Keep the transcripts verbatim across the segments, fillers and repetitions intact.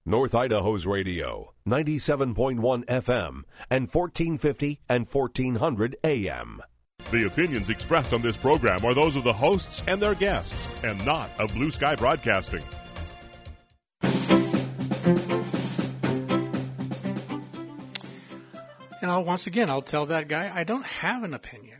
North Idaho's radio, ninety-seven point one F M and fourteen fifty and fourteen hundred A M. The opinions expressed on this program are those of the hosts and their guests, and not of Blue Sky Broadcasting. And I'll, once again, I'll tell that guy, I don't have an opinion.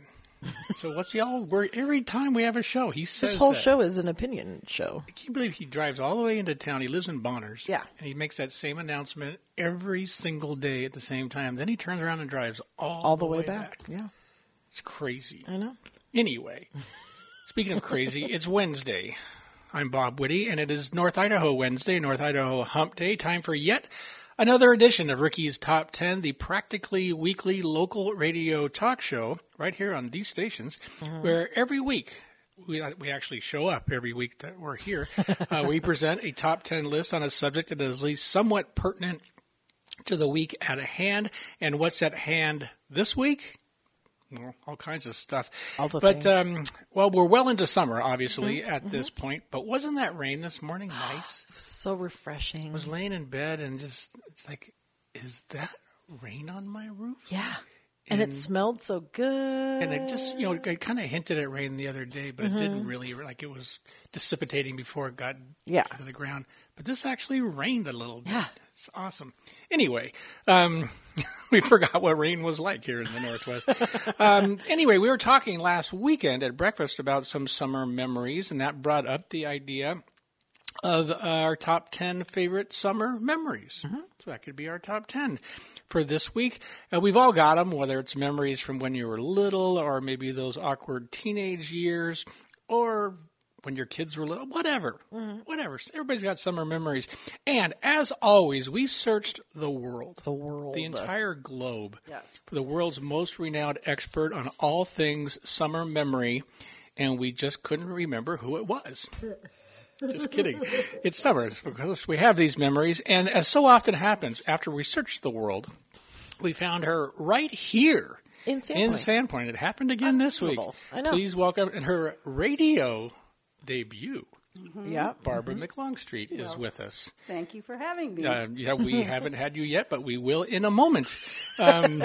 So what's he all worry? Every time we have a show, he says This whole that. show is an opinion show. Can you believe he drives all the way into town? He lives in Bonners. Yeah. And he makes that same announcement every single day at the same time. Then he turns around and drives all, All the, the way, way back. back. Yeah. It's crazy. I know. Anyway, speaking of crazy, it's Wednesday. I'm Bob Whitty, and it is North Idaho Wednesday, North Idaho Hump Day. Time for yet another edition of Ricky's Top ten, the practically weekly local radio talk show right here on these stations, mm-hmm. where every week, we we actually show up every week that we're here, uh, we present a top ten list on a subject that is at least somewhat pertinent to the week at hand. And what's at hand this week? Well, all kinds of stuff. All the but, things. um, well, we're well into summer, obviously, mm-hmm. at mm-hmm. this point. But wasn't that rain this morning nice? It was so refreshing. I was laying in bed and just, it's like, is that rain on my roof? Yeah. And, and it smelled so good. And it just, you know, it kind of hinted at rain the other day, but mm-hmm. it didn't really, like it was dissipating before it got yeah. to the ground. But this actually rained a little bit. Yeah. It's awesome. Anyway, um, we forgot what rain was like here in the Northwest. um, anyway, we were talking last weekend at breakfast about some summer memories, and that brought up the idea of our top ten favorite summer memories. Mm-hmm. So that could be our top ten for this week. Uh, we've all got them, whether it's memories from when you were little or maybe those awkward teenage years or when your kids were little, whatever, mm-hmm. whatever. Everybody's got summer memories. And as always, we searched the world, the world, the entire globe, yes. for the world's most renowned expert on all things summer memory, and we just couldn't remember who it was. Just kidding. It's summer because we have these memories, and as so often happens, after we searched the world, we found her right here in Sandpoint. In Sandpoint. It happened again this week. I know. Please welcome in her radio debut. Mm-hmm. Yeah, Barbara mm-hmm. McLongstreet is well, with us. Thank you for having me. Uh, yeah, we haven't had you yet, but we will in a moment. Um,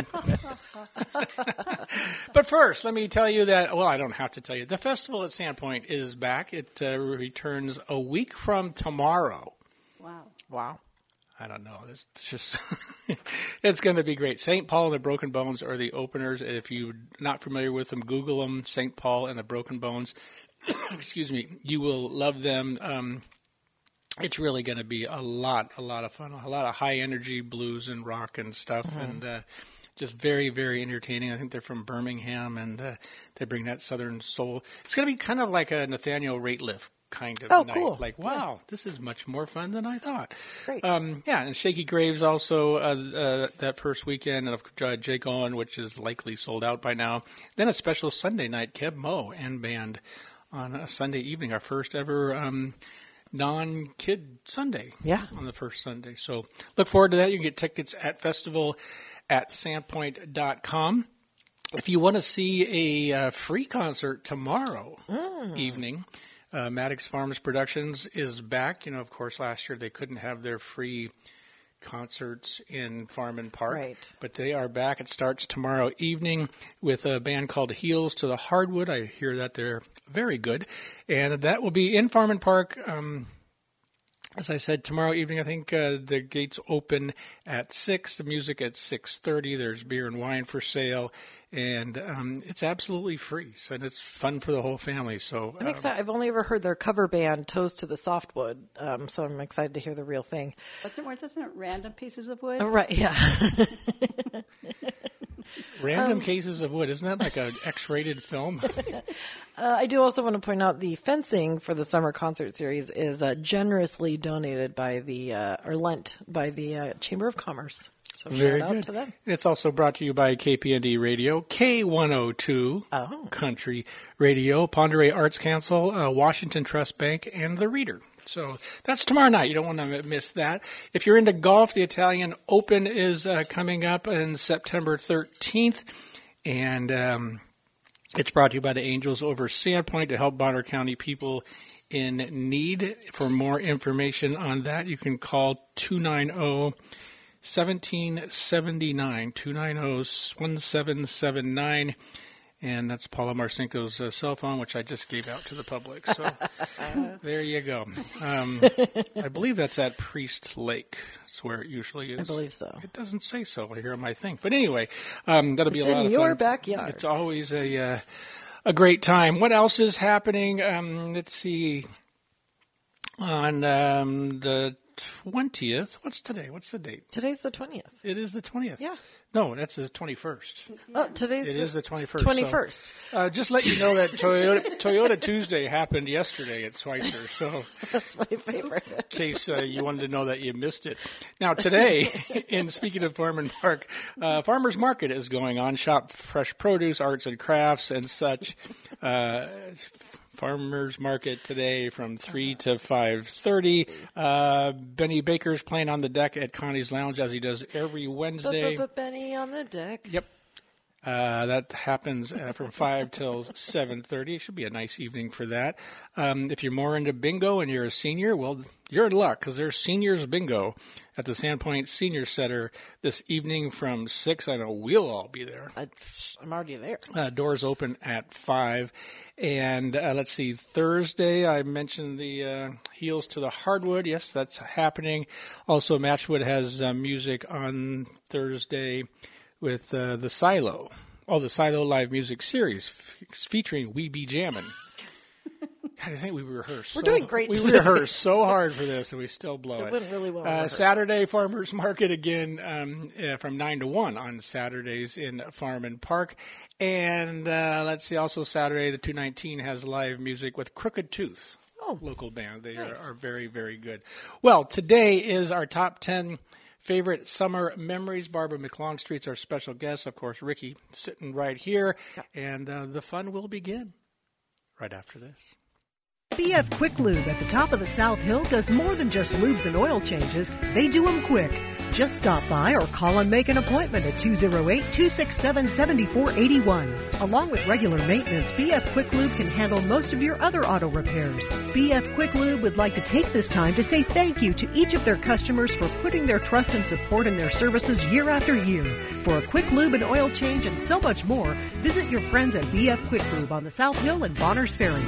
but first, let me tell you that, well, I don't have to tell you. The festival at Sandpoint is back. It uh, returns a week from tomorrow. Wow. Wow. I don't know. It's just, it's going to be great. Saint Paul and the Broken Bones are the openers. If you're not familiar with them, Google them, Saint Paul and the Broken Bones. Excuse me. You will love them. Um, it's really going to be a lot, a lot of fun. A lot of high-energy blues and rock and stuff, mm-hmm. and uh, just very, very entertaining. I think they're from Birmingham, and uh, they bring that Southern soul. It's going to be kind of like a Nathaniel Rateliff kind of oh, night. Cool. Like, wow, yeah. This is much more fun than I thought. Great. Um, yeah, and Shaky Graves also uh, uh, that first weekend, and uh, Jake Owen, which is likely sold out by now. Then a special Sunday night, Keb Mo and band on a Sunday evening, our first ever um, non-kid Sunday. Yeah. On the first Sunday. So look forward to that. You can get tickets at festival at sandpoint dot com. If you want to see a uh, free concert tomorrow mm. evening, uh, Maddox Farms Productions is back. You know, of course, last year they couldn't have their free concerts in Farman Park, right. but they are back. It starts tomorrow evening with a band called Heels to the Hardwood. I hear that they're very good, and that will be in Farman Park. Um, as I said, tomorrow evening, I think uh, the gates open at six, the music at six thirty. There's beer and wine for sale, and um, it's absolutely free, so, and it's fun for the whole family. So I'm um, excited. I've only ever heard their cover band, Toast to the Softwood, um, so I'm excited to hear the real thing. Wasn't it, wasn't it Random Pieces of Wood? Oh, right, yeah. Random um, Cases of Wood. Isn't that like an X-rated film? uh, I do also want to point out the fencing for the summer concert series is uh, generously donated by the, uh, or lent by the uh, Chamber of Commerce. So Very shout out good. to them. It's also brought to you by K P N D Radio, K one oh two oh. Country Radio, Ponderay Arts Council, uh, Washington Trust Bank, and The Reader. So that's tomorrow night. You don't want to miss that. If you're into golf, the Italian Open is uh, coming up on September thirteenth, and um, it's brought to you by the Angels over Sandpoint to help Bonner County people in need. For more information on that, you can call two nine zero, one seven seven nine, two nine zero, one seven seven nine. And that's Paula Marcinko's uh, cell phone, which I just gave out to the public. So there you go. Um, I believe that's at Priest Lake. That's where it usually is. I believe so. It doesn't say so here on my thing. But anyway, um, that'll be it's a lot in of your fun. backyard. It's always a uh, a great time. What else is happening? Um, let's see. On um, the twentieth. What's today? What's the date? Today's the twentieth. It is the twentieth. Yeah. No, that's the twenty-first. Oh, today's It the is the twenty-first. twenty-first. So, uh, just let you know that Toyota, Toyota Tuesday happened yesterday at Schweitzer. So That's my favorite. in case uh, you wanted to know that you missed it. Now, today, in speaking of Farm and Park, uh, Farmers Market is going on. Shop fresh produce, arts and crafts, and such. Uh, Farmers Market today from three to five thirty. Uh, Benny Baker's playing on the deck at Connie's Lounge, as he does every Wednesday. Benny on the deck. Yep. Uh, that happens uh, from five till seven thirty. It should be a nice evening for that. Um, if you're more into bingo and you're a senior, well, you're in luck because there's seniors bingo at the Sandpoint Senior Center this evening from six. I know we'll all be there. I, I'm already there. Uh, doors open at five. And uh, let's see, Thursday, I mentioned the uh, Heels to the Hardwood. Yes, that's happening. Also, Matchwood has uh, music on Thursday with uh, the Silo. Oh, the Silo Live Music Series f- featuring We Be Jammin'. God, I think we rehearsed. We're so, doing great We today. rehearsed so hard for this, and we still blow it. It went really well. Uh, Saturday, Farmers Market again um, uh, from nine to one on Saturdays in Farm and Park. And uh, let's see, also Saturday, the two nineteen has live music with Crooked Tooth. Oh, local band. They nice. are, are very, very good. Well, today is our top ten favorite summer memories. Barbara McLongstreet's our special guest. Of course, Ricky sitting right here. Yep. And uh, the fun will begin right after this. B F Quick Lube at the top of the South Hill does more than just lubes and oil changes. They do them quick. Just stop by or call and make an appointment at two oh eight, two six seven, seven four eight one. Along with regular maintenance, B F Quick Lube can handle most of your other auto repairs. B F Quick Lube would like to take this time to say thank you to each of their customers for putting their trust and support in their services year after year. For a quick lube and oil change and so much more, visit your friends at B F Quick Lube on the South Hill and Bonners Ferry.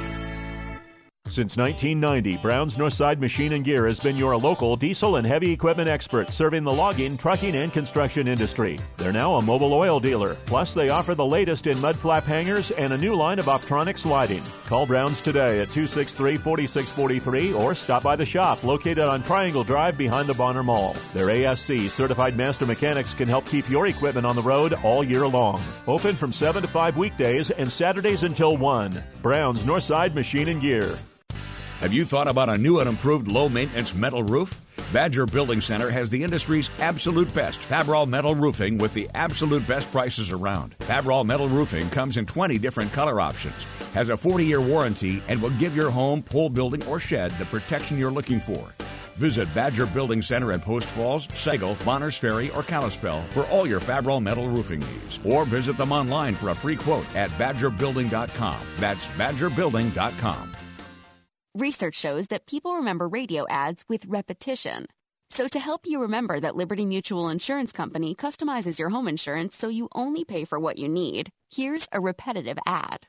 Since nineteen ninety, Brown's Northside Machine and Gear has been your local diesel and heavy equipment expert serving the logging, trucking, and construction industry. They're now a mobile oil dealer. Plus, they offer the latest in mud flap hangers and a new line of Optronics lighting. Call Brown's today at two six three, four six four three or stop by the shop located on Triangle Drive behind the Bonner Mall. Their A S C certified master mechanics can help keep your equipment on the road all year long. Open from seven to five weekdays and Saturdays until one. Brown's Northside Machine and Gear. Have you thought about a new and improved low-maintenance metal roof? Badger Building Center has the industry's absolute best Fabral metal roofing with the absolute best prices around. Fabral metal roofing comes in twenty different color options, has a forty-year warranty, and will give your home, pool, building, or shed the protection you're looking for. Visit Badger Building Center in Post Falls, Sagal, Bonners Ferry, or Kalispell for all your Fabral metal roofing needs. Or visit them online for a free quote at badger building dot com. That's badger building dot com. Research shows that people remember radio ads with repetition. So to help you remember that Liberty Mutual Insurance Company customizes your home insurance so you only pay for what you need, here's a repetitive ad.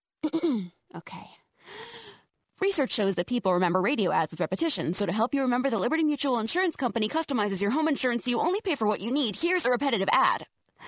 Okay. Research shows that people remember radio ads with repetition. So to help you remember that Liberty Mutual Insurance Company customizes your home insurance so you only pay for what you need, here's a repetitive ad.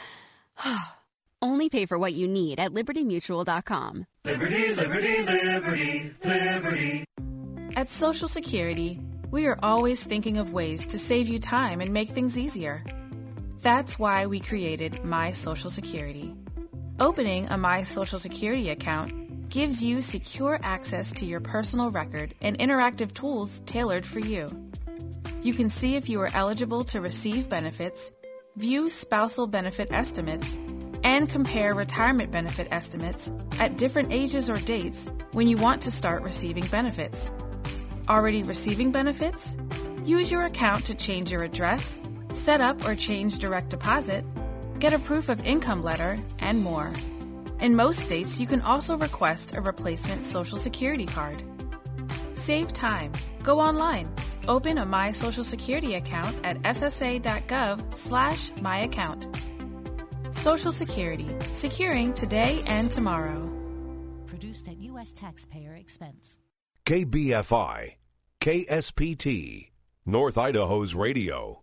Only pay for what you need at liberty mutual dot com. Liberty, liberty, liberty, liberty. At Social Security, we are always thinking of ways to save you time and make things easier. That's why we created My Social Security. Opening a My Social Security account gives you secure access to your personal record and interactive tools tailored for you. You can see if you are eligible to receive benefits, view spousal benefit estimates, and compare retirement benefit estimates at different ages or dates when you want to start receiving benefits. Already receiving benefits? Use your account to change your address, set up or change direct deposit, get a proof of income letter, and more. In most states, you can also request a replacement Social Security card. Save time. Go online. Open a My Social Security account at ssa.gov slash my account. Social Security. Securing today and tomorrow. Produced at U S taxpayer expense. K B F I, K S P T, North Idaho's radio.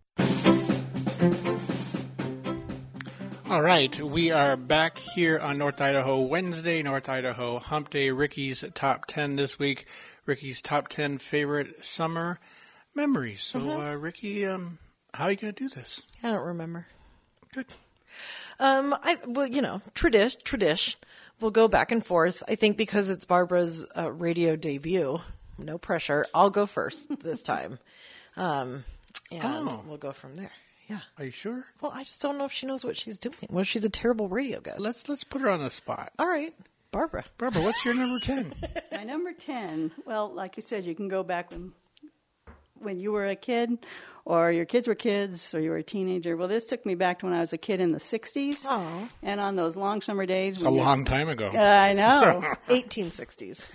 All right, we are back here on North Idaho Wednesday, North Idaho Hump Day. Ricky's Top ten this week. Ricky's Top ten favorite summer memories. So, mm-hmm. uh, Ricky, um, how are you going to do this? I don't remember. Good. Um, I well, you know, tradition, tradition. We'll go back and forth. I think because it's Barbara's uh, radio debut, no pressure. I'll go first this time, um, and oh. we'll go from there. Yeah. Are you sure? Well, I just don't know if she knows what she's doing. Well, she's a terrible radio guest. Let's let's put her on the spot. All right, Barbara. Barbara, what's your number ten? My number ten. Well, like you said, you can go back when when you were a kid, or your kids were kids, or you were a teenager. Well, this took me back to when I was a kid in the sixties. Oh. And on those long summer days. It's a long time ago. Uh, I know. eighteen sixties.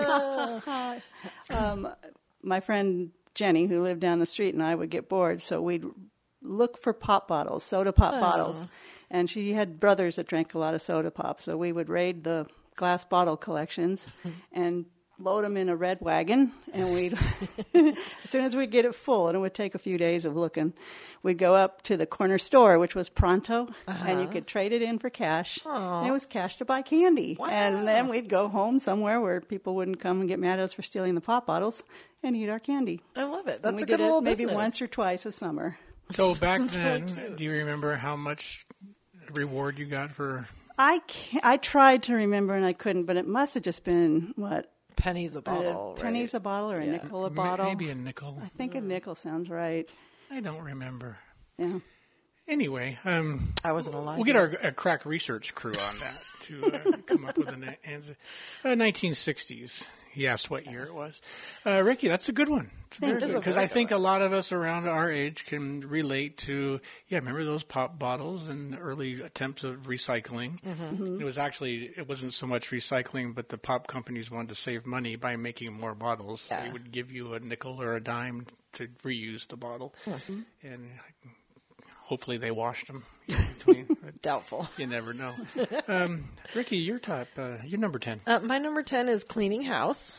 um, my friend Jenny, who lived down the street, and I would get bored, so we'd look for pop bottles, soda pop oh. bottles. And she had brothers that drank a lot of soda pop, so we would raid the glass bottle collections and load them in a red wagon, and we'd, as soon as we'd get it full, and it would take a few days of looking, we'd go up to the corner store, which was Pronto, uh-huh. and you could trade it in for cash. Aww. And it was cash to buy candy. Wow. And then we'd go home somewhere where people wouldn't come and get mad at us for stealing the pop bottles and eat our candy. I love it. That's and a we good did little it maybe business. once or twice a summer. So back then, do you remember how much reward you got for? I can't, I tried to remember and I couldn't, but it must have just been what pennies a bottle, uh, pennies right? a bottle or a yeah. nickel a bottle. Maybe a nickel. I think a nickel sounds right. I don't remember. Yeah. Anyway, um, I wasn't alive. We'll get our a crack research crew on that to uh, come up with an answer. Uh, nineteen sixties. He asked what year it was. Uh, Ricky, that's a good one. It's very good because I think a lot of us around our age can relate to. Yeah, remember those pop bottles and early attempts of recycling? Mm-hmm. It was actually it wasn't so much recycling, but the pop companies wanted to save money by making more bottles. Yeah. They would give you a nickel or a dime to reuse the bottle, mm-hmm. and hopefully they washed them in between. Doubtful. You never know. Um, Ricky, your top, uh, your number ten. Uh, my number ten is cleaning house.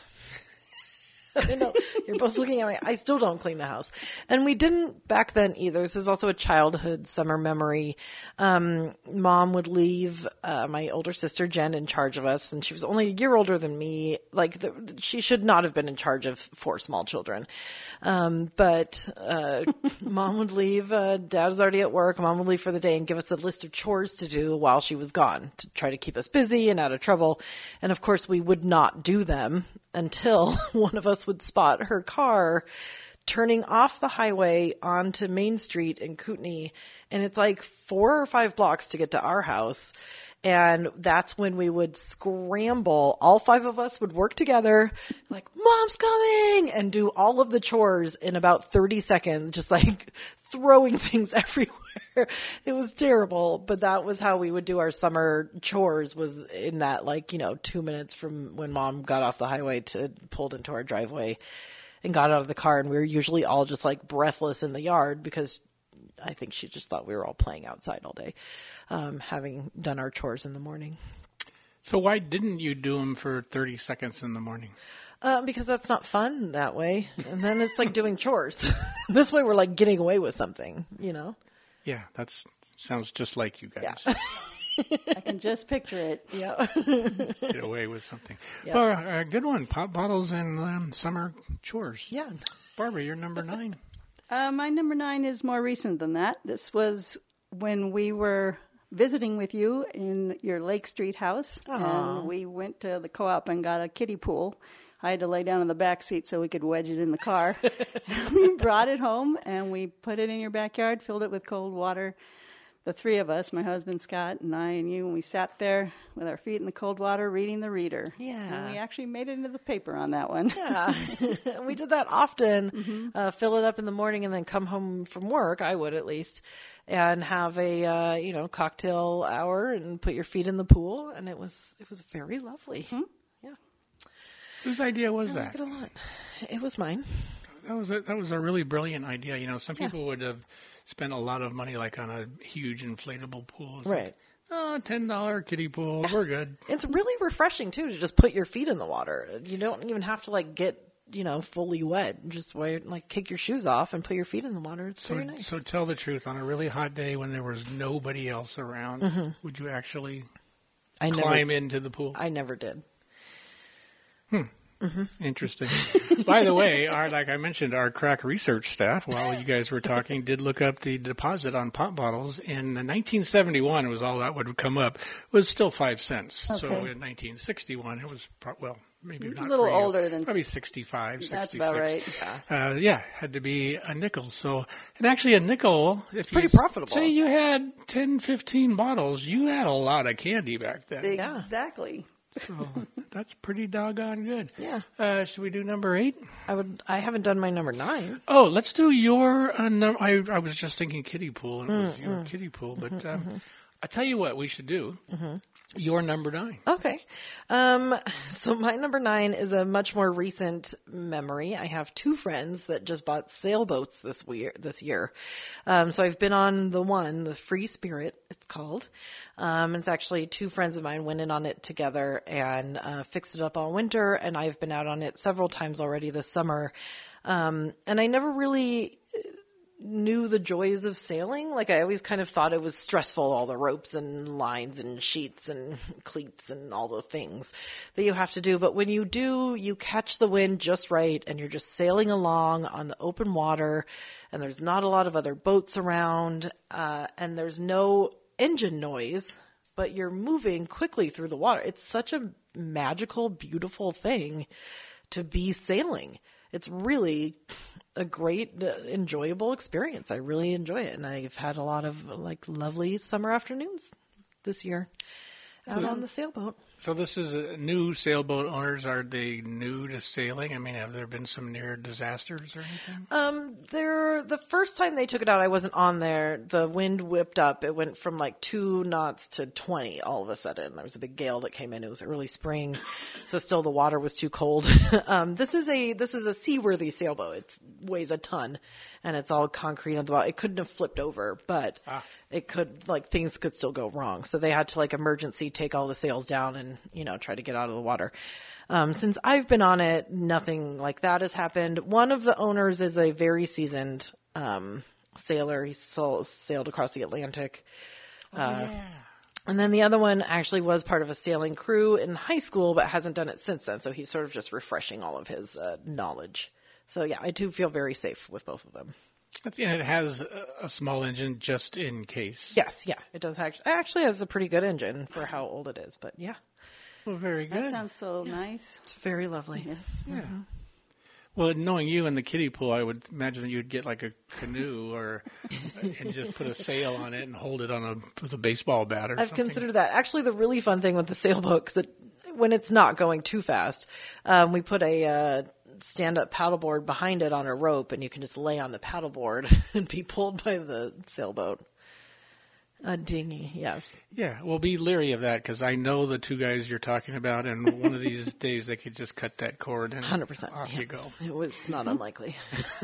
I know you're both looking at me. I still don't clean the house, and we didn't back then either. This is also a childhood summer memory. Um, Mom would leave uh, my older sister Jen in charge of us, and she was only a year older than me. Like the, she should not have been in charge of four small children. Um, but uh, Mom would leave. Uh, Dad was already at work. Mom would leave for the day and give us a list of chores to do while she was gone to try to keep us busy and out of trouble. And of course, we would not do them until one of us would spot her car turning off the highway onto Main Street in Kootenai. And it's like four or five blocks to get to our house. And that's when we would scramble. All five of us would work together, like, Mom's coming, and do all of the chores in about thirty seconds, just like throwing things everywhere. It was terrible, but that was how we would do our summer chores, was in that, like, you know, two minutes from when Mom got off the highway to pulled into our driveway and got out of the car. And we were usually all just like breathless in the yard because I think she just thought we were all playing outside all day, um, having done our chores in the morning. So why didn't you do them for thirty seconds in the morning? Uh, because that's not fun that way. And then it's like doing chores. This way we're like getting away with something, you know? Yeah, that sounds just like you guys. Yeah. I can just picture it. Yeah. Get away with something. Yeah. Well, a uh, good one. Pop bottles and um, summer chores. Yeah. Barbara, you're number nine. Uh, my number nine is more recent than that. This was when we were visiting with you in your Lake Street house. Aww. And we went to the co-op and got a kiddie pool. I had to lay down in the back seat so we could wedge it in the car. We brought it home, and we put it in your backyard, filled it with cold water. The three of us, my husband Scott and I and you, and we sat there with our feet in the cold water reading the Reader. Yeah. And we actually made it into the paper on that one. Yeah. We did that often, Mm-hmm. uh, fill it up in the morning and then come home from work, I would at least, and have a, uh, you know, cocktail hour and put your feet in the pool. And it was, it was very lovely. Mm-hmm. Whose idea was I that? like it a lot. It was mine. That was a, that was a really brilliant idea. You know, some Yeah. people would have spent a lot of money like on a huge inflatable pool. It's Right. Like, oh, ten dollar kiddie pool. We're good. It's really refreshing too to just put your feet in the water. You don't even have to like get, you know, fully wet. Just wear, like kick your shoes off and put your feet in the water. It's So, very nice. so tell the truth. On a really hot day when there was nobody else around, Mm-hmm. would you actually I never, climb into the pool? I never did. Interesting. By the way, our like I mentioned, our crack research staff, while you guys were talking, did look up the deposit on pop bottles in nineteen seventy-one. Was all that would come up was still five cents. So Okay. in nineteen sixty-one, it was pro- well maybe It's a not little for you, older than- probably sixty-five, That's sixty-six. about right. Uh, yeah, had to be a nickel. So and actually a nickel, if pretty you profitable. say you had ten, fifteen bottles, you had a lot of candy back then. Exactly. So that's pretty doggone good. Yeah. Uh, should we do number eight? I would. I haven't done my number nine. Oh, let's do your. Uh, num- I I was just thinking kiddie pool, and it was Mm, your mm. kiddie pool. But Mhm, um, mhm. I tell you what, we should do Mm-hmm. your number nine. Okay. Um, so my number nine is a much more recent memory. I have two friends that just bought sailboats this year. This year. Um, so I've been on the one, the Free Spirit, it's called. Um, it's actually two friends of mine went in on it together and uh, fixed it up all winter. And I've been out on it several times already this summer. Um, and I never really knew the joys of sailing. Like I always kind of thought it was stressful, all the ropes and lines and sheets and cleats and all the things that you have to do. But when you do, you catch the wind just right and you're just sailing along on the open water and there's not a lot of other boats around uh, and there's no engine noise, but you're moving quickly through the water. It's such a magical, beautiful thing to be sailing. It's really a great, uh, enjoyable experience. I really enjoy it, and I've had a lot of like lovely summer afternoons this year out So- on the sailboat. So this is a new sailboat owners. Are they new to sailing? I mean, have there been some near disasters or anything? Um, there. The first time they took it out, I wasn't on there. The wind whipped up. It went from like two knots to twenty all of a sudden. There was a big gale that came in. It was early spring, so still the water was too cold. um, this is a this is a seaworthy sailboat. It weighs a ton, and it's all concrete on the bottom. It couldn't have flipped over, but Ah. it could like things could still go wrong. So they had to like emergency take all the sails down and you know try to get out of the water. Um, since I've been on it, nothing like that has happened. One of the owners is a very seasoned um, sailor. He sail- sailed across the Atlantic. Uh, And then the other one actually was part of a sailing crew in high school, but hasn't done it since then. So he's sort of just refreshing all of his uh, knowledge. So yeah, I do feel very safe with both of them. That's- And it has a- a small engine just in case. Yes, yeah, it does actually. It actually has a pretty good engine for how old it is, but yeah. Well, very good. That sounds so nice. It's very lovely. Yes. Yeah. Well, knowing you in the kiddie pool, I would imagine that you'd get like a canoe or and just put a sail on it and hold it on a with a baseball bat or I've something. considered that. Actually, the really fun thing with the sailboat, because it, when it's not going too fast, um, we put a uh, stand-up paddleboard behind it on a rope, and you can just lay on the paddleboard and be pulled by the sailboat. A dinghy, yes. Yeah, well, be leery of that because I know the two guys you're talking about, and one of these days they could just cut that cord and one hundred percent. off yeah. you go. It was, it's not unlikely.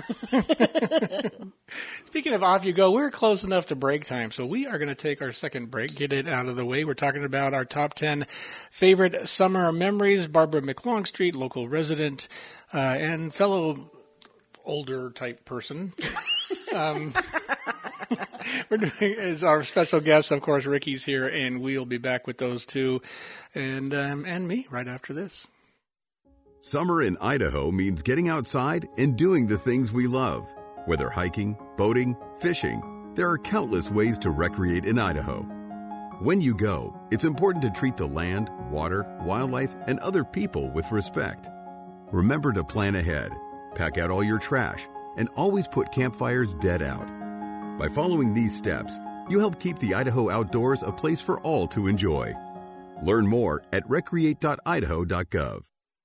Speaking of off you go, we're close enough to break time, so we are going to take our second break, get it out of the way. We're talking about our top ten favorite summer memories. Barbara McLongstreet, local resident uh, and fellow older type person. um, we're doing as our special guest, of course. Ricky's here, and we'll be back with those two, and um, and me right after this. Summer in Idaho means getting outside and doing the things we love. Whether hiking, boating, fishing, there are countless ways to recreate in Idaho. When you go, it's important to treat the land, water, wildlife, and other people with respect. Remember to plan ahead, pack out all your trash, and always put campfires dead out. By following these steps, you help keep the Idaho outdoors a place for all to enjoy. Learn more at recreate dot idaho dot gov.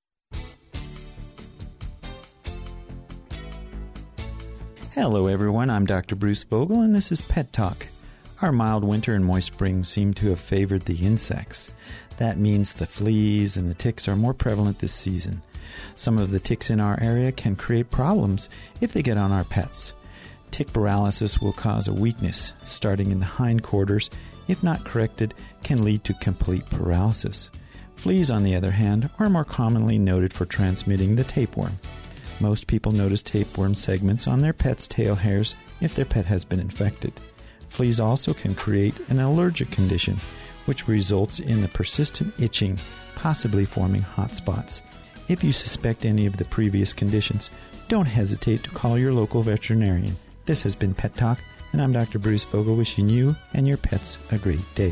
Hello everyone, I'm Doctor Bruce Vogel and this is Pet Talk. Our mild winter and moist spring seem to have favored the insects. That means the fleas and the ticks are more prevalent this season. Some of the ticks in our area can create problems if they get on our pets. Tick paralysis will cause a weakness starting in the hindquarters. If not corrected, can lead to complete paralysis. Fleas, on the other hand, are more commonly noted for transmitting the tapeworm. Most people notice tapeworm segments on their pet's tail hairs if their pet has been infected. Fleas also can create an allergic condition, which results in the persistent itching, possibly forming hot spots. If you suspect any of the previous conditions, don't hesitate to call your local veterinarian. This has been Pet Talk, and I'm Doctor Bruce Vogel, wishing you and your pets a great day.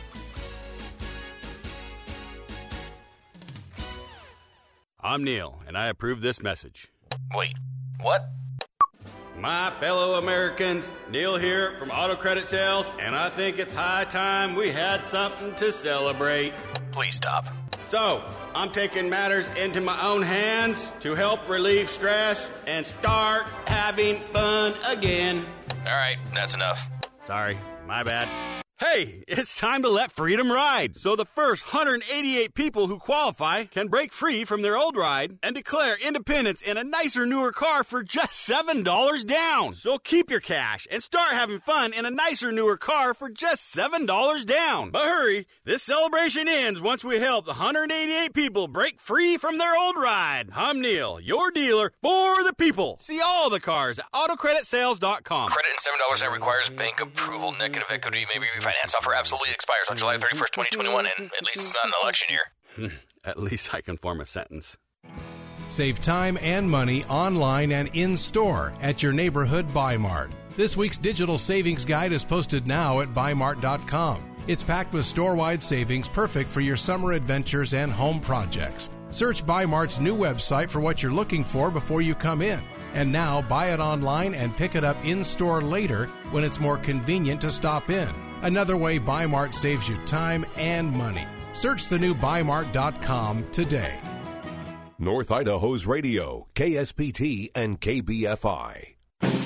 I'm Neil, and I approve this message. Wait, what? My fellow Americans, Neil here from Auto Credit Sales, and I think it's high time we had something to celebrate. Please stop. So, I'm taking matters into my own hands to help relieve stress and start having fun again. All right, that's enough. Sorry, my bad. Hey, it's time to let freedom ride. So the first one hundred eighty-eight people who qualify can break free from their old ride and declare independence in a nicer, newer car for just seven dollars down. So keep your cash and start having fun in a nicer, newer car for just seven dollars down. But hurry, this celebration ends once we help the one hundred eighty-eight people break free from their old ride. I'm Neil, your dealer for the people. See all the cars at auto credit sales dot com. Credit and seven dollars net requires bank approval. Negative equity may be refinanced. Offer absolutely expires on July thirty-first, twenty twenty-one, and at least it's not an election year. At least I can form a sentence. Save time and money online and in-store at your neighborhood Buy Mart. This week's digital savings guide is posted now at buy mart dot com. It's packed with store-wide savings perfect for your summer adventures and home projects. Search Buy Mart's new website for what you're looking for before you come in. And now, buy it online and pick it up in-store later when it's more convenient to stop in. Another way Buy Mart saves you time and money. Search the new buy mart dot com today. North Idaho's radio, K S P T and K B F I.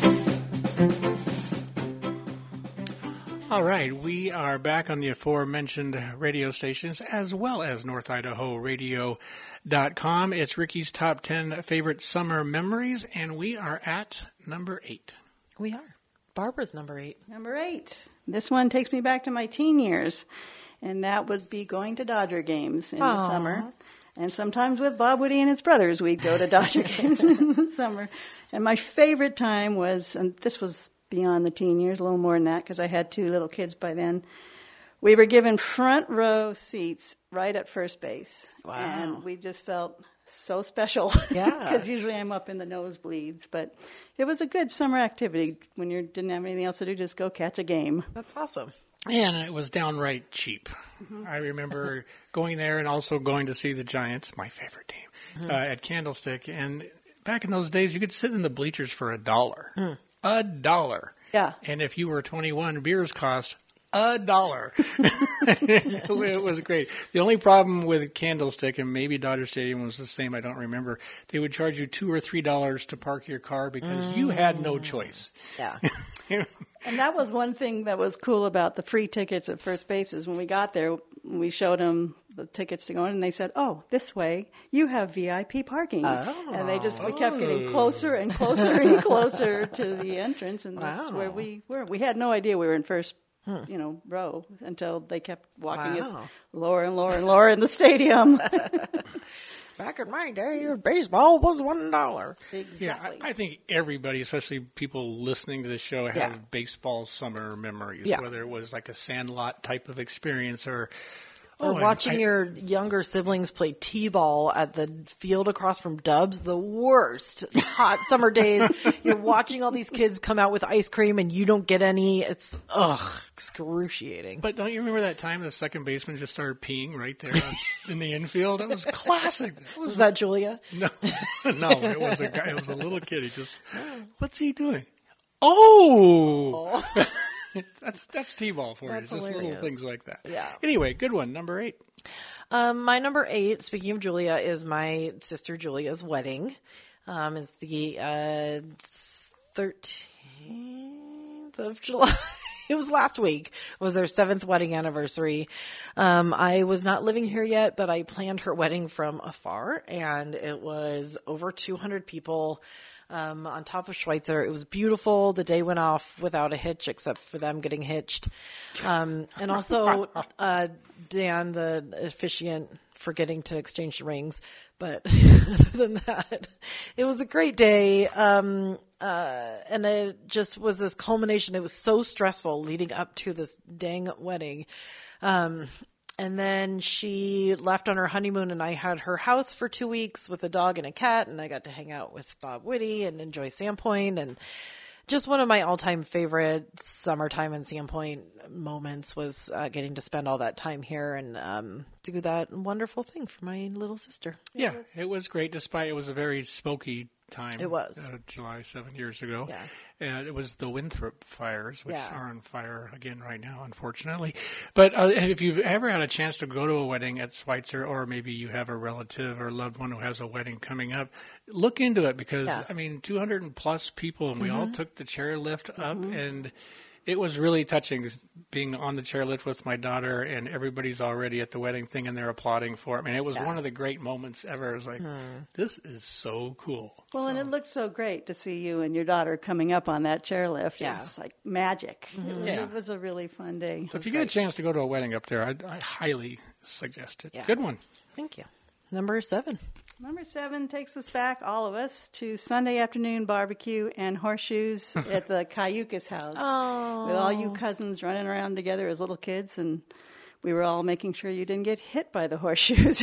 All right, we are back on the aforementioned radio stations as well as north idaho radio dot com. It's Ricky's Top ten Favorite Summer Memories, and we are at number eight. We are. Barbara's number eight. Number eight. This one takes me back to my teen years, and that would be going to Dodger games in Aww. the summer. And sometimes with Bob Woody and his brothers, we'd go to Dodger games in the summer. And my favorite time was, and this was beyond the teen years, a little more than that, because I had two little kids by then. We were given front row seats right at first base. Wow. And we just felt so special. Yeah. Because usually I'm up in the nosebleeds. But it was a good summer activity when you didn't have anything else to do, just go catch a game. That's awesome. And it was downright cheap. Mm-hmm. I remember going there and also going to see the Giants, my favorite team, mm-hmm. uh, at Candlestick. And back in those days, you could sit in the bleachers for a dollar. Mm. A dollar. Yeah. And if you were twenty-one, beers cost a dollar. It was great. The only problem with Candlestick, and maybe Dodger Stadium was the same, I don't remember, they would charge you two or three dollars to park your car because mm. you had no choice. Yeah. And that was one thing that was cool about the free tickets at first base is when we got there, we showed them the tickets to go in, and they said, "Oh, this way, you have V I P parking." Oh. And they just we kept getting closer and closer and closer to the entrance, and that's wow. where we were. We had no idea we were in first, hmm. you know, row until they kept walking wow. us lower and lower and lower in the stadium. Back in my day, your baseball was one dollar. Exactly. Yeah, I, I think everybody, especially people listening to the show, have yeah. baseball summer memories. Yeah. Whether it was like a Sandlot type of experience or. Or oh, watching I, your younger siblings play t-ball at the field across from Dubs, the worst. Hot summer days, you're watching all these kids come out with ice cream and you don't get any. It's, ugh, excruciating. But don't you remember that time the second baseman just started peeing right there in the infield? That was classic. That was, was that Julia? No, no, it was a guy. It was a little kid. He just, what's he doing? Oh! oh. That's that's T-ball for that's you, just hilarious. Little things like that. Yeah. Anyway, good one, number eight. Um, my number eight, speaking of Julia, is my sister Julia's wedding. Um, it's the uh, thirteenth of July. it was last week, was her seventh wedding anniversary. Um, I was not living here yet, but I planned her wedding from afar, and it was over two hundred people. Um, on top of Schweitzer. It was beautiful. The day went off without a hitch, except for them getting hitched. Um, and also, uh, Dan, the officiant, forgetting to exchange rings. But other than that, it was a great day. Um, uh, and it just was this culmination. It was so stressful leading up to this dang wedding. Um, And then she left on her honeymoon, and I had her house for two weeks with a dog and a cat, and I got to hang out with Bob Whitty and enjoy Sandpoint. And just one of my all-time favorite summertime in Sandpoint moments was uh, getting to spend all that time here and um, do that wonderful thing for my little sister. Yeah, it was, it was great, despite it was a very smoky time. It was. Uh, July, seven years ago. Yeah. And it was the Winthrop fires, which Yeah. are on fire again right now, unfortunately. But uh, if you've ever had a chance to go to a wedding at Schweitzer, or maybe you have a relative or loved one who has a wedding coming up, look into it because, Yeah. I mean, two hundred plus people, and we all Mhm. took the chairlift up, Mhm. and it was really touching being on the chairlift with my daughter, and everybody's already at the wedding thing, and they're applauding for it. I mean, it was Yeah. one of the great moments ever. It was like, Hmm. this is so cool. Well, and it looked so great to see you and your daughter coming up on that chairlift. Yeah. It's like magic. Mhm. It, was, Yeah. it was a really fun day. So if you get a chance to go to a wedding up there, I, I highly suggest it. Yeah. Good one. Thank you. Number seven. Number seven takes us back, all of us, to Sunday afternoon barbecue and horseshoes at the Cayucas house. Oh. With all you cousins running around together as little kids, and we were all making sure you didn't get hit by the horseshoes.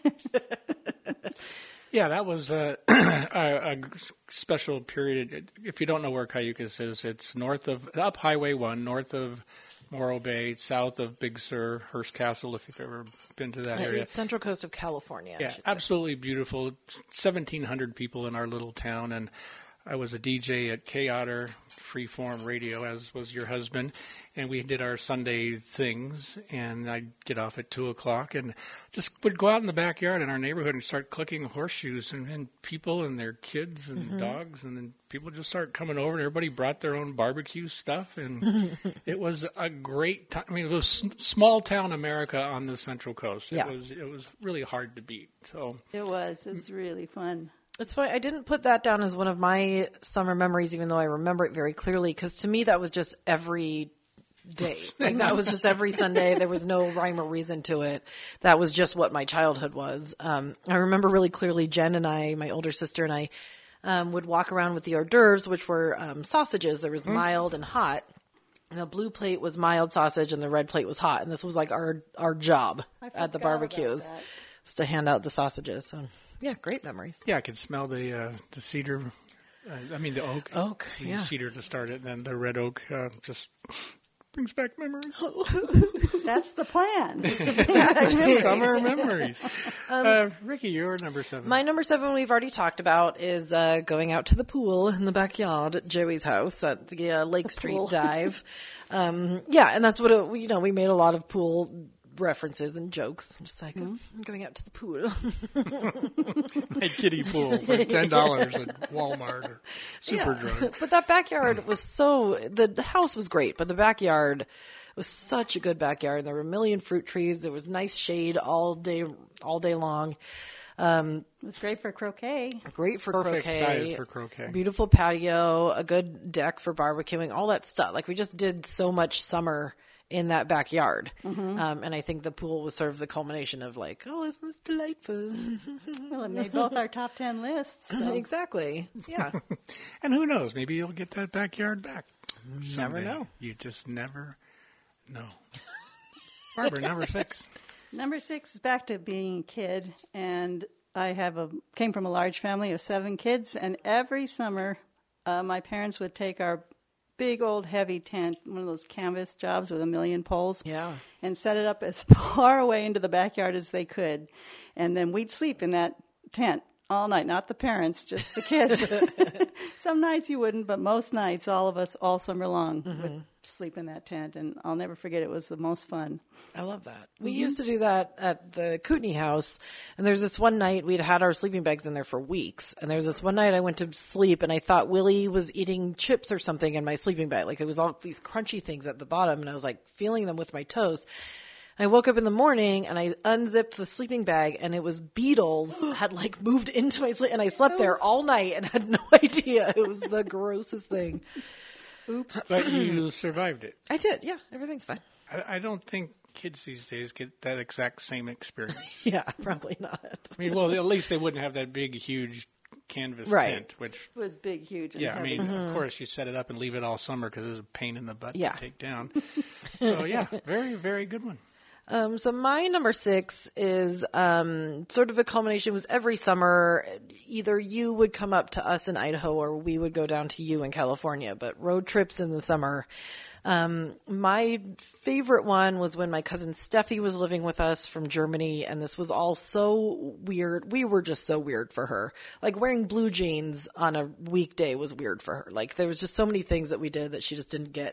Yeah, that was a, a, a special period. If you don't know where Cayucas is, it's north of, up Highway one, north of Morro Bay, south of Big Sur, Hearst Castle, if you've ever been to that Uh, area. It's Central Coast of California. I Yeah, should say. absolutely beautiful. seventeen hundred people in our little town, and I was a D J at K-Otter Freeform Radio, as was your husband, and we did our Sunday things, and I'd get off at two o'clock and just would go out in the backyard in our neighborhood and start clicking horseshoes, and, and people and their kids and Mhm. dogs, and then people just start coming over, and everybody brought their own barbecue stuff, and it was a great time. I mean, it was s- small town America on the Central Coast. Yeah. It was it was really hard to beat. So It was. It was really fun. It's funny. I didn't put that down as one of my summer memories, even though I remember it very clearly, because to me that was just every day. Like that was just every Sunday. There was no rhyme or reason to it. That was just what my childhood was. Um, I remember really clearly Jen and I, my older sister and I, um, would walk around with the hors d'oeuvres, which were um, sausages. There was Mm. mild and hot. The blue plate was mild sausage and the red plate was hot. And this was like our, our job I at the forgot about barbecues, that. was to hand out the sausages. So yeah, great memories. yeah, I could smell the uh, the cedar. Uh, I mean the oak. Oak, the yeah. cedar to start it, and then the red oak uh, just brings back memories. That's the plan. Summer memories. Um, uh, Ricky, you're number seven. My number seven we've already talked about is uh, going out to the pool in the backyard at Joey's house at the uh, Lake Street pool. Dive. Um, yeah, and that's what it, you know. We made a lot of pool references and jokes. I'm just like, Mm-hmm. oh, I'm going out to the pool. My kiddie pool for ten dollars at Walmart or Superdrug. Yeah. But that backyard was so, the house was great, but the backyard was such a good backyard. There were a million fruit trees. There was nice shade all day, all day long. Um, It was great for croquet. Great for Perfect croquet. size for croquet. Beautiful patio, a good deck for barbecuing, all that stuff. Like we just did so much summer in that backyard. Mhm. Um, and I think the pool was sort of the culmination of like, oh, isn't this delightful? Well, it made both our top ten lists. So. Exactly. Yeah. And who knows? Maybe you'll get that backyard back. Never someday. know. You just never know. Barbara, number six. Number six is back to being a kid, and I have a came from a large family of seven kids, and every summer, uh, my parents would take our big old heavy tent, one of those canvas jobs with a million poles, Yeah. and set it up as far away into the backyard as they could, and then we'd sleep in that tent all night. Not the parents, just the kids. Some nights you wouldn't, but most nights, all of us, all summer long, Mm-hmm. would sleep in that tent. And I'll never forget, it was the most fun. I love that. We Mhm. used to do that at the Kootenai house. And there's this one night we'd had our sleeping bags in there for weeks. And there's this one night I went to sleep and I thought Willie was eating chips or something in my sleeping bag. Like there was all these crunchy things at the bottom and I was like feeling them with my toes. I woke up in the morning and I unzipped the sleeping bag and it was beetles had like moved into my sleep and I slept there all night and had no idea. It was the grossest thing. Oops. But you survived it. I did. Yeah. Everything's fine. I, I don't think kids these days get that exact same experience. Yeah, probably not. I mean, well, at least they wouldn't have that big, huge canvas Right. tent, which It was big, huge. and yeah, I heavy. mean, of course, you set it up and leave it all summer because it was a pain in the butt Yeah. to take down. So yeah, very, very good one. Um, so my number six is um, sort of a culmination. It was every summer, either you would come up to us in Idaho or we would go down to you in California, but road trips in the summer. Um, my favorite one was when my cousin Steffi was living with us from Germany, and this was all so weird. We were just so weird for her. Like wearing blue jeans on a weekday was weird for her. Like there was just so many things that we did that she just didn't get.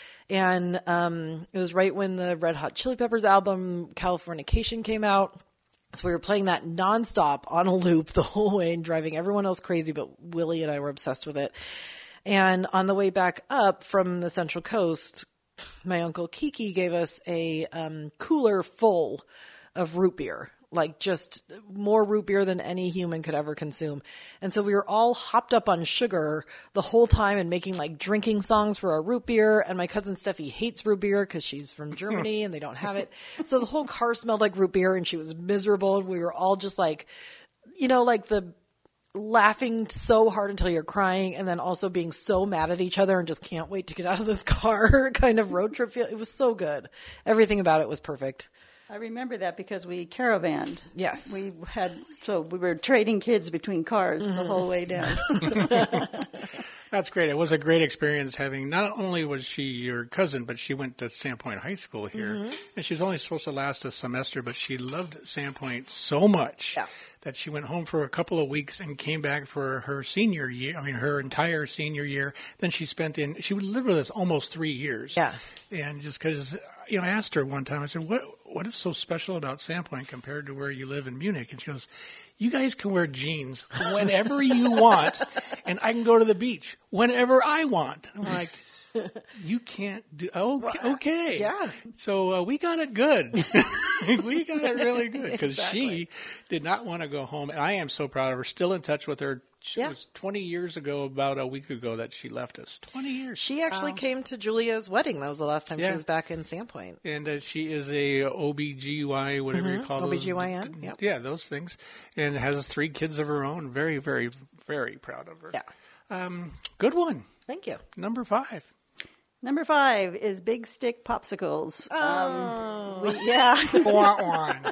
And um, it was right when the Red Hot Chili Peppers album Californication came out. So we were playing that nonstop on a loop the whole way and driving everyone else crazy, but Willie and I were obsessed with it. And on the way back up from the Central Coast, my uncle Kiki gave us a um, cooler full of root beer, like just more root beer than any human could ever consume. And so we were all hopped up on sugar the whole time and making like drinking songs for our root beer. And my cousin Steffi hates root beer because she's from Germany and they don't have it. So the whole car smelled like root beer and she was miserable. We were all just like, you know, like the laughing so hard until you're crying and then also being so mad at each other and just can't wait to get out of this car kind of road trip feel. It was so good. Everything about it was perfect. I remember that because we caravanned. Yes. We had, so we were trading kids between cars the whole way down. That's great. It was a great experience having, not only was she your cousin, but she went to Sandpoint High School here. Mhm. And she was only supposed to last a semester, but she loved Sandpoint so much Yeah. that she went home for a couple of weeks and came back for her senior year. I mean, her entire senior year. Then she spent in, she would live with us almost three years. Yeah. And just because, you know, I asked her one time, I said, what, what is so special about Sandpoint compared to where you live in Munich? And she goes, you guys can wear jeans whenever you want, and I can go to the beach whenever I want. I'm like, you can't do, okay. okay. Yeah. So uh, we got it good. We got it really good because Exactly. she did not want to go home. And I am so proud of her. Still in touch with her. She Yeah. was twenty years ago, about a week ago, that she left us. twenty years. She actually Wow. came to Julia's wedding. That was the last time Yeah. she was back in Sandpoint. And uh, she is a O B G Y, whatever you Mhm. call those. O B G Y N, yep. Yeah, those things. And has three kids of her own. Very, very, very proud of her. Yeah. Um, good one. Thank you. Number five. Number five is Big Stick Popsicles. Oh. Um, we, yeah. Wah, wah.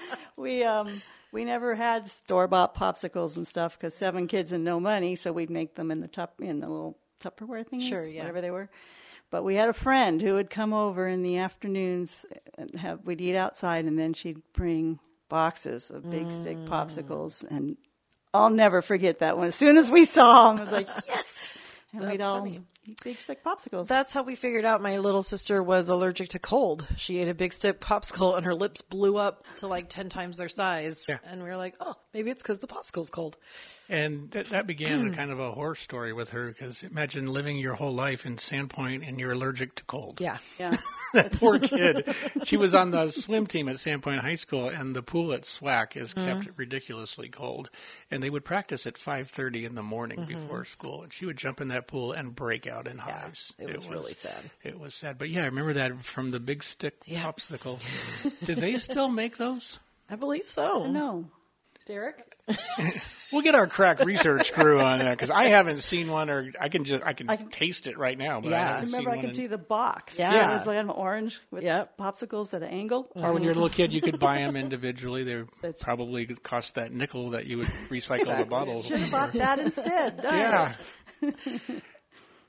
we um we never had store bought popsicles and stuff because seven kids and no money, so we'd make them in the tup in the little Tupperware things, Sure, yeah. whatever they were. But we had a friend who would come over in the afternoons and have we'd eat outside, and then she'd bring boxes of Big Stick Mm. popsicles, and I'll never forget that one. As soon as we saw them, I was like, yes. And That's we'd all funny. eat Big Stick popsicles. That's how we figured out my little sister was allergic to cold. She ate a big stick popsicle and her lips blew up to like ten times their size. Yeah. And we were like, oh, maybe it's because the popsicle's cold. And that, that began a kind of a horror story with her because imagine living your whole life in Sandpoint and you're allergic to cold. Yeah. Yeah. That poor kid. She was on the swim team at Sandpoint High School, and the pool at SWAC is kept Mm. ridiculously cold. And they would practice at five thirty in the morning Mhm. before school. And she would jump in that pool and break out in hives. it was really sad. It was sad. But yeah, I remember that from the Big Stick Yeah. popsicle. Do they still make those? I believe so. No. Derek? We'll get our crack research crew on that because I haven't seen one, or I can just I can I- taste it right now. But I Yeah. haven't Remember, seen I one could in- see the box. Yeah. It was like an orange with Yep. popsicles at an angle. Or when you're a little kid, you could buy them individually. They That's- probably cost that nickel that you would recycle the bottle. Should have bought that instead. Darn Yeah. it.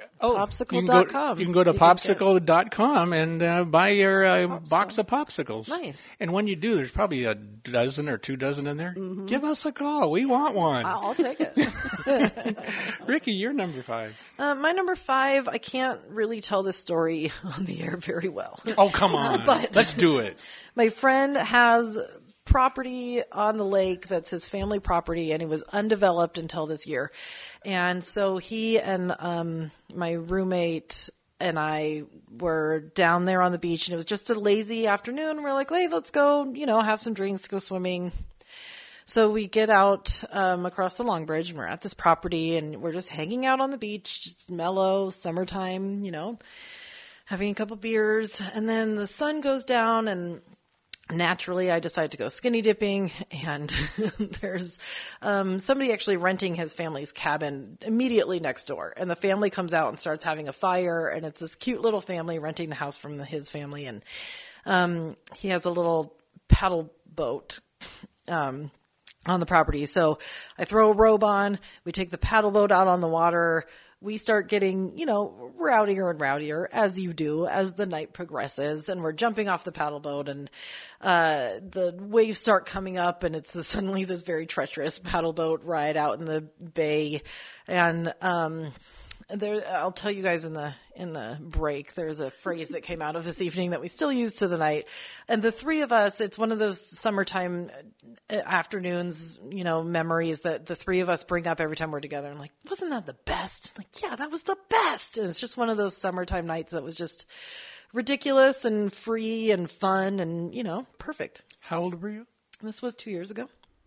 Oh, popsicle dot com. You can go to You can popsicle dot com and uh, buy your uh, box of popsicles. Nice. And when you do, there's probably a dozen or two dozen in there. Mm-hmm. Give us a call. We want one. I'll take it. Ricky, you're number five. Uh, my number five, I can't really tell this story on the air very well. Oh, come on. But let's do it. My friend has property on the lake that's his family property, and it was undeveloped until this year. And so he and um, my roommate and I were down there on the beach, and it was just a lazy afternoon. We're like, hey, let's go, you know, have some drinks, go swimming. So we get out um, across the Long Bridge, and we're at this property, and we're just hanging out on the beach, just mellow, summertime, you know, having a couple beers. And then the sun goes down, and naturally, I decided to go skinny dipping, and there's um, somebody actually renting his family's cabin immediately next door. And the family comes out and starts having a fire, and it's this cute little family renting the house from the, his family. And um, he has a little paddle boat um, on the property. So I throw a robe on. We take the paddle boat out on the water. We start getting, you know, rowdier and rowdier, as you do, as the night progresses. And we're jumping off the paddle boat, and uh, the waves start coming up, and it's suddenly this very treacherous paddle boat ride out in the bay. And um, there, I'll tell you guys in the in the break, there's a phrase that came out of this evening that we still use to the night. And the three of us, it's one of those summertime afternoons, you know, memories that the three of us bring up every time we're together. I'm like, wasn't that the best? Like, yeah, that was the best. And it's just one of those summertime nights that was just ridiculous and free and fun and, you know, perfect. How old were you? This was two years ago.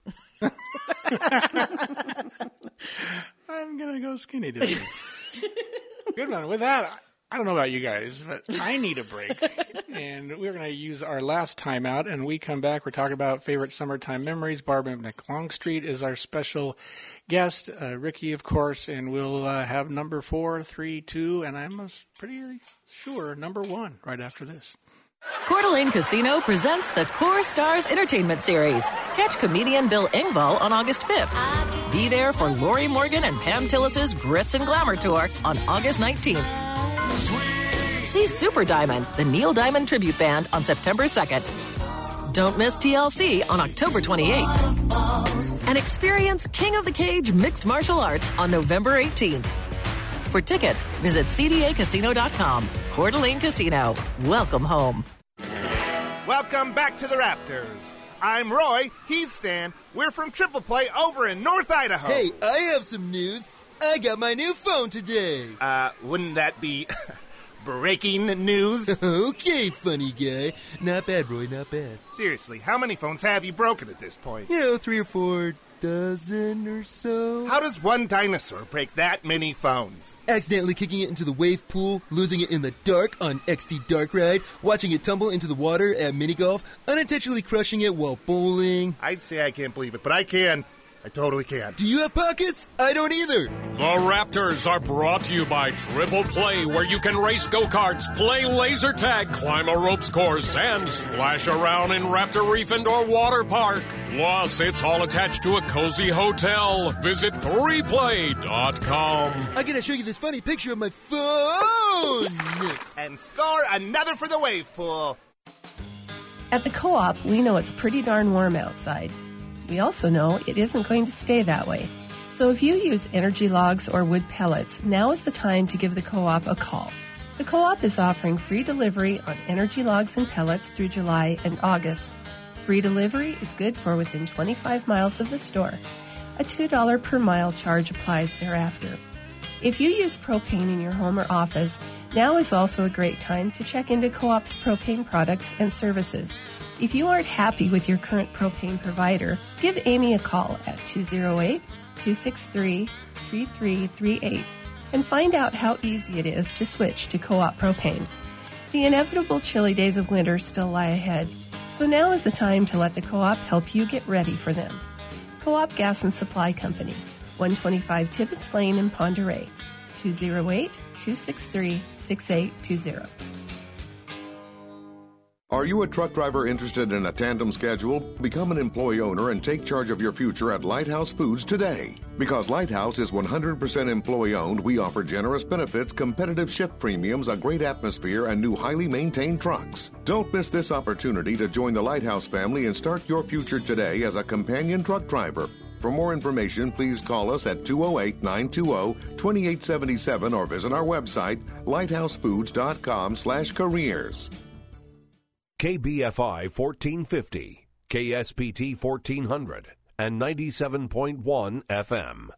I'm going to go skinny dipping. Good one. With that, I don't know about you guys, but I need a break. And we're going to use our last time out. And we come back. We're talking about favorite summertime memories. Barbara McLongstreet is our special guest. Uh, Ricky, of course. And we'll uh, have number four, three, two, and I'm pretty sure number one right after this. Coeur d'Alene Casino presents the Core Stars Entertainment Series. Catch comedian Bill Engvall on August fifth. Be there for Lori Morgan and Pam Tillis's Grits and Glamour Tour on August nineteenth. See Super Diamond, the Neil Diamond Tribute Band, on September second. Don't miss T L C on October twenty-eighth. And experience King of the Cage Mixed Martial Arts on November eighteenth. For tickets, visit C D A casino dot com. Coeur d'Alene Casino. Welcome home. Welcome back to the Raptors. I'm Roy, he's Stan. We're from Triple Play over in North Idaho. Hey, I have some news. I got my new phone today. Uh, wouldn't that be breaking news? Okay, funny guy. Not bad, Roy, not bad. Seriously, how many phones have you broken at this point? You know, three or four dozen or so. How does one dinosaur break that many phones? Accidentally kicking it into the wave pool, losing it in the dark on X T Dark Ride, watching it tumble into the water at mini golf, unintentionally crushing it while bowling. I'd say I can't believe it, but I can. I totally can. Do you have pockets? I don't either. The Raptors are brought to you by Triple Play, where you can race go-karts, play laser tag, climb a ropes course, and splash around in Raptor Reef Indoor Water Park. Plus, it's all attached to a cozy hotel. Visit three play dot com. I gotta show you this funny picture of my phone. And score another for the wave pool. At the Co-op, we know it's pretty darn warm outside. We also know it isn't going to stay that way. So if you use energy logs or wood pellets, now is the time to give the Co-op a call. The Co-op is offering free delivery on energy logs and pellets through July and August. Free delivery is good for within twenty-five miles of the store. A two dollars per mile charge applies thereafter. If you use propane in your home or office, now is also a great time to check into Co-op's propane products and services. If you aren't happy with your current propane provider, give Amy a call at two oh eight, two six three, three three three eight and find out how easy it is to switch to Co-op propane. The inevitable chilly days of winter still lie ahead, so now is the time to let the Co-op help you get ready for them. Co-op Gas and Supply Company, one twenty-five Tibbetts Lane in Ponderay, two oh eight, two six three, six eight two zero. Are you a truck driver interested in a tandem schedule? Become an employee owner and take charge of your future at Lighthouse Foods today. Because Lighthouse is one hundred percent employee owned, we offer generous benefits, competitive shift premiums, a great atmosphere, and new highly maintained trucks. Don't miss this opportunity to join the Lighthouse family and start your future today as a companion truck driver. For more information, please call us at two oh eight, nine two oh, two eight seven seven or visit our website, lighthousefoods.com slash careers. K B F I fourteen fifty, K S P T fourteen hundred, and ninety-seven point one F M.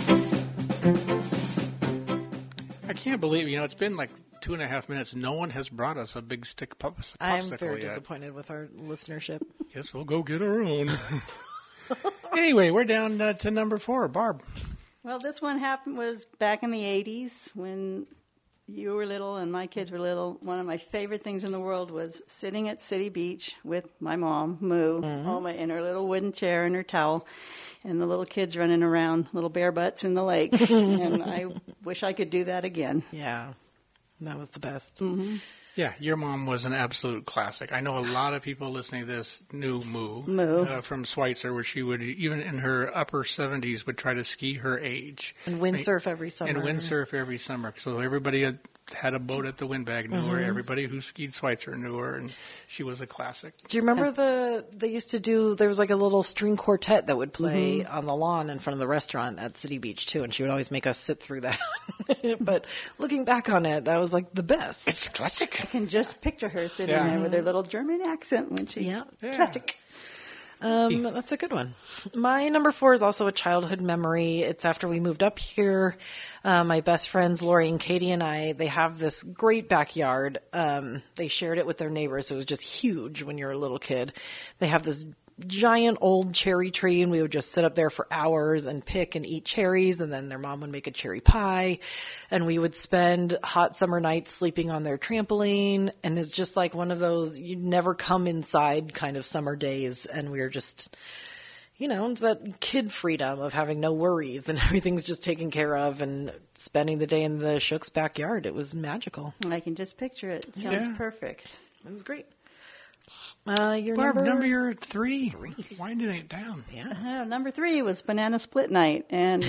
I can't believe, you know, it's been like two and a half minutes. No one has brought us a big stick pop- popsicle I'm very yet. disappointed with our listenership. Guess we'll go get our own. Anyway, we're down uh, to number four. Barb. Well, this one happened was back in the eighties when you were little and my kids were little. One of my favorite things in the world was sitting at City Beach with my mom, Moo, Mm-hmm. Oma, in her little wooden chair and her towel, and the little kids running around, little bare butts in the lake. And I wish I could do that again. Yeah, that was the best. Mm-hmm. Yeah, your mom was an absolute classic. I know a lot of people listening to this knew Moo, Moo. Uh, from Schweitzer, where she would, even in her upper seventies, would try to ski her age. And windsurf every summer. And windsurf every summer. So everybody had, had a boat at the Windbag knew her. Mhm. Everybody who skied Schweitzer knew her, and she was a classic. Do you remember the, they used to do, there was like a little string quartet that would play Mhm. on the lawn in front of the restaurant at City Beach too, and she would always make us sit through that. But looking back on it, that was like the best. It's classic. I can just picture her sitting Yeah. there with her little German accent when she, Yeah. classic. Um, that's a good one. My number four is also a childhood memory. It's after we moved up here. Uh, my best friends, Lori and Katie, and I, they have this great backyard. Um, they shared it with their neighbors. It was just huge when you're a little kid. They have this giant old cherry tree, and we would just sit up there for hours and pick and eat cherries, and then their mom would make a cherry pie, and we would spend hot summer nights sleeping on their trampoline, and it's just like one of those you never come inside kind of summer days, and we were just, you know, it's that kid freedom of having no worries and everything's just taken care of, and spending the day in the Shook's backyard. It was magical. I can just picture it. It sounds Yeah. perfect. It was great. Uh, your Barb, number, number your three. Winding it down. Yeah. Uh, number three was banana split night, and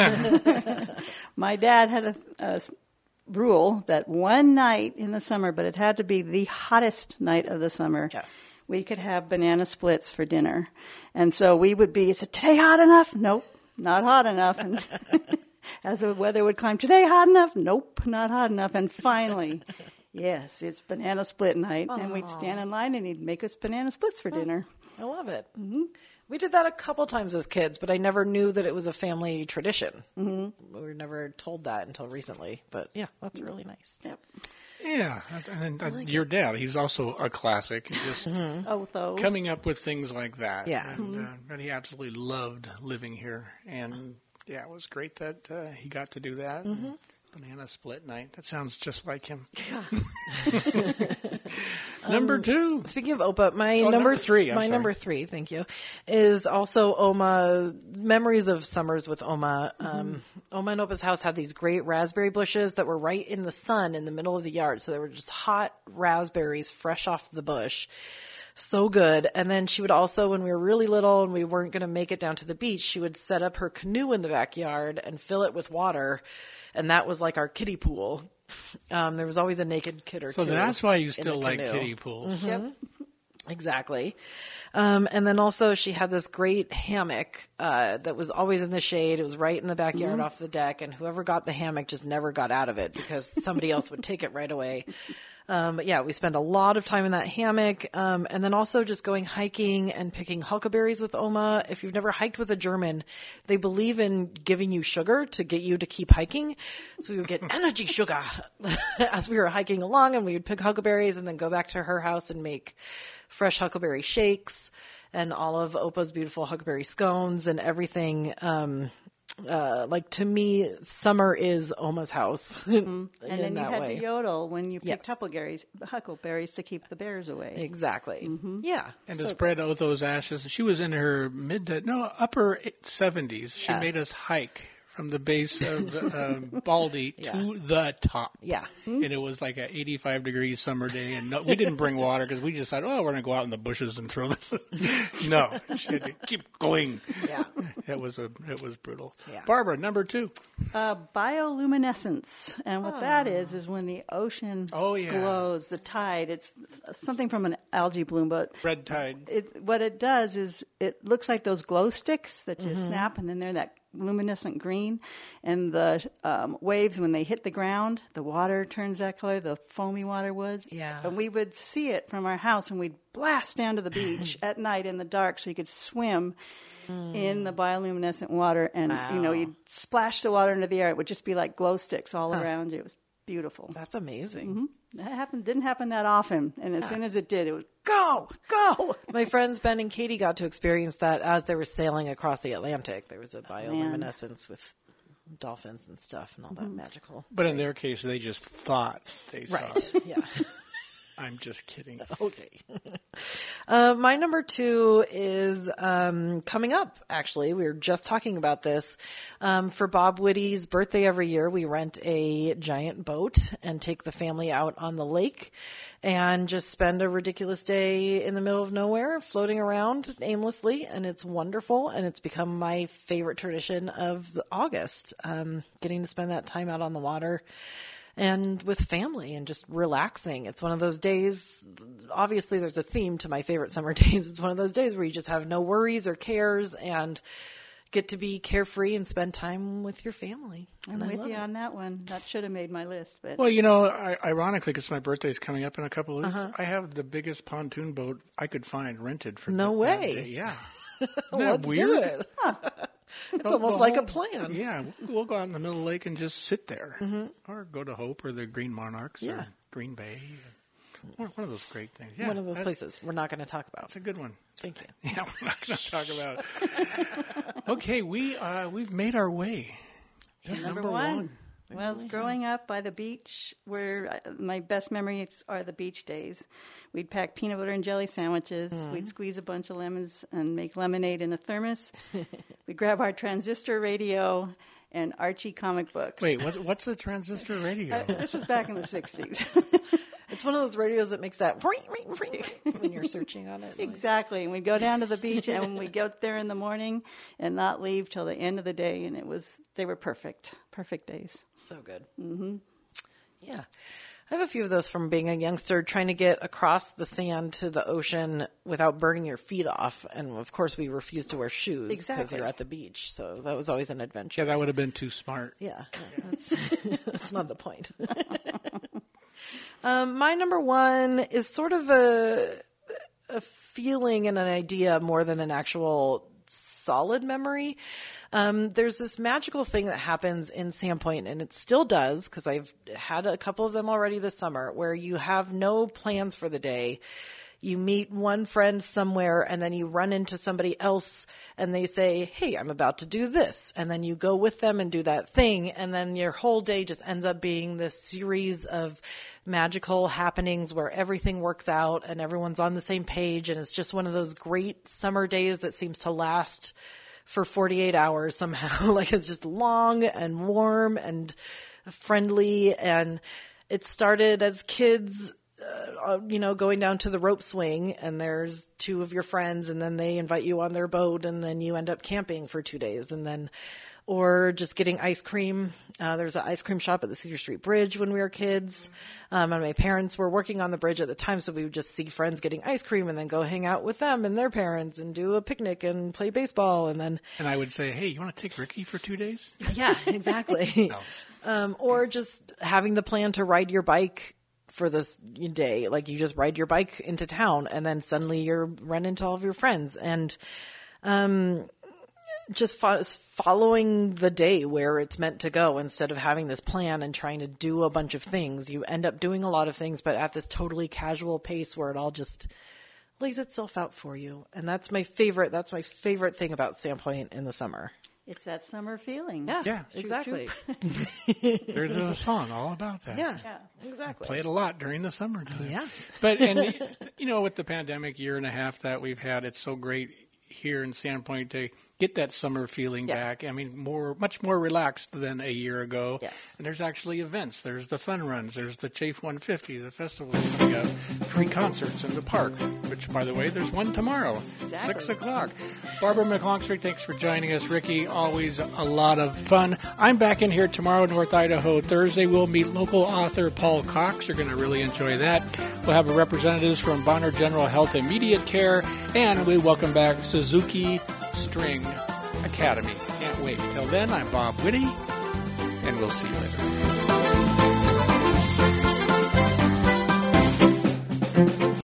my dad had a, a s- rule that one night in the summer, but it had to be the hottest night of the summer. Yes. We could have banana splits for dinner, and so we would be. Is it today hot enough? Nope, not hot enough. And as the weather would climb, today hot enough? Nope, not hot enough. And finally. Yes, it's banana split night, and we'd stand in line, and he'd make us banana splits for dinner. I love it. Mm-hmm. We did that a couple times as kids, but I never knew that it was a family tradition. Mm-hmm. We were never told that until recently. But yeah, that's really nice. Yep. Yeah, and uh, your dad, he's also a classic. He just Oh, though. coming up with things like that. Yeah. And, uh, but he absolutely loved living here. And yeah, it was great that uh, he got to do that. Mm-hmm. Banana split night. That sounds just like him. Number two. Speaking of Opa, my Oh, number, number three, I'm my sorry. number three, thank you, is also Oma. Memories of summers with Oma. Um, Oma and Opa's house had these great raspberry bushes that were right in the sun in the middle of the yard, so they were just hot raspberries fresh off the bush. So good. And then she would also, when we were really little and we weren't going to make it down to the beach, she would set up her canoe in the backyard and fill it with water. And that was like our kiddie pool. Um, there was always a naked kid or So two. that's why you in still the like canoe. kiddie pools. Mhm. Yep. Exactly. Um, and then also she had this great hammock uh, that was always in the shade. It was right in the backyard Mhm. off the deck, and whoever got the hammock just never got out of it because somebody else would take it right away. Um, but yeah, we spent a lot of time in that hammock, um, and then also just going hiking and picking huckleberries with Oma. If you've never hiked with a German, they believe in giving you sugar to get you to keep hiking. So we would get energy sugar as we were hiking along, and we would pick huckleberries and then go back to her house and make fresh huckleberry shakes and all of Opa's beautiful huckleberry scones and everything. Um, uh, like to me, summer is Oma's house. Mm-hmm. And in then you that had way. to yodel when you picked Yes. huckleberries, huckleberries to keep the bears away. Exactly. Mm-hmm. Yeah. And So to spread out those ashes. She was in her mid to, no, upper seventies. She Yeah. made us hike from the base of uh, Baldy Yeah. to the top. Yeah. And it was like an eighty-five degree summer day, and no, we didn't bring water because we just thought, oh, we're going to go out in the bushes and throw them. No, she had to keep going. Yeah. It was a it was brutal. Yeah. Barbara, number two. Uh, bioluminescence, and what Oh. that is is when the ocean Oh, yeah. glows, the tide. It's something from an algae bloom, but Red tide. it, what it does is it looks like those glow sticks that you Mhm. snap, and then they're that luminescent green, and the um, waves, when they hit the ground, the water turns that color, the foamy water was. Yeah. And we would see it from our house, and we'd blast down to the beach at night in the dark so you could swim in the bioluminescent water, and you know, Wow. you'd splash the water into the air. It would just be like glow sticks all Huh. around you. It was beautiful. That's amazing. hmm That happened didn't happen that often, and as Yeah. soon as it did, it was go go. My friends Ben and Katie got to experience that as they were sailing across the Atlantic. There was a bioluminescence with dolphins and stuff and all that magical. But in their case, they just thought they saw Right. it. Yeah. I'm just kidding. Okay. Uh, my number two is um, coming up, actually. We were just talking about this. Um, for Bob Whitty's birthday every year, we rent a giant boat and take the family out on the lake and just spend a ridiculous day in the middle of nowhere, floating around aimlessly. And it's wonderful. And it's become my favorite tradition of August, um, getting to spend that time out on the water and with family and just relaxing. It's one of those days, obviously there's a theme to my favorite summer days. It's one of those days where you just have no worries or cares and get to be carefree and spend time with your family. I'm And I with love you it. on that one. That should have made my list, but Well, you know, I, ironically, because my birthday's coming up in a couple of weeks, Uh-huh. I have the biggest pontoon boat I could find rented for No that way. day. Yeah. Isn't that Let's weird? do it. It's Go- almost go like a home. plan. Yeah, we'll, we'll go out in the middle of the lake and just sit there, Mhm. or go to Hope or the Green Monarchs Yeah. or Green Bay. One, one of those great things. Yeah, One of those that- places we're not going to talk about. That's a good one. Thank you. Yeah, we're not going to talk about it. Okay, we uh, we've made our way to number, number one. one. Well, it's growing up by the beach, where uh, my best memories are the beach days. We'd pack peanut butter and jelly sandwiches. Mhm. We'd squeeze a bunch of lemons and make lemonade in a thermos. We'd grab our transistor radio and Archie comic books. Wait, what, what's a transistor radio? Uh, this was back in the sixties. It's one of those radios that makes that when you're searching on it. Exactly. And we'd go down to the beach, and we'd go there in the morning and not leave till the end of the day. And it was, they were perfect, perfect days. So good. Mm-hmm. Yeah. I have a few of those from being a youngster, trying to get across the sand to the ocean without burning your feet off. And of course, we refused to wear shoes because Exactly. you're at the beach. So that was always an adventure. Yeah, that would have been too smart. Yeah, that's, that's not the point. um, my number one is sort of a, a feeling and an idea more than an actual solid memory. Um, there's this magical thing that happens in Sandpoint, and it still does, because I've had a couple of them already this summer, where you have no plans for the day. You meet one friend somewhere, and then you run into somebody else, and they say, hey, I'm about to do this. And then you go with them and do that thing, and then your whole day just ends up being this series of magical happenings where everything works out and everyone's on the same page, and it's just one of those great summer days that seems to last for forty-eight hours somehow. Like, it's just long and warm and friendly, and it started as kids, uh, you know, going down to the rope swing, and there's two of your friends, and then they invite you on their boat, and then you end up camping for two days, and then, or just getting ice cream. Uh, there was an ice cream shop at the Cedar Street Bridge when we were kids, um, and my parents were working on the bridge at the time, so we would just see friends getting ice cream and then go hang out with them and their parents and do a picnic and play baseball, and then And I would say, hey, you want to take Ricky for two days? yeah, exactly. um, or just having the plan to ride your bike for this day. Like, you just ride your bike into town, and then suddenly you're run into all of your friends, and um, just fo- following the day where it's meant to go, instead of having this plan and trying to do a bunch of things. You end up doing a lot of things, but at this totally casual pace where it all just lays itself out for you. And that's my favorite. That's my favorite thing about Sandpoint in the summer. It's that summer feeling. Yeah, Yeah. Shoot, exactly. shoot. There's a song all about that. Yeah, Yeah. exactly. Play it a lot during the summertime. Yeah. But, and, you know, with the pandemic year and a half that we've had, it's so great here in Sandpoint to get that summer feeling Yeah. back. I mean, more, much more relaxed than a year ago. Yes. And there's actually events. There's the fun runs. There's the Chafe one fifty. The festival is coming up. Free concerts in the park, which, by the way, there's one tomorrow, Exactly. six o'clock. Barbara McLongstreet, thanks for joining us. Ricky, always a lot of fun. I'm back in here tomorrow, North Idaho. Thursday, we'll meet local author Paul Cox. You're going to really enjoy that. We'll have representatives from Bonner General Health Immediate Care, and we welcome back Suzuki String Academy. Can't wait. Till then, I'm Bob Whitty, and we'll see you later.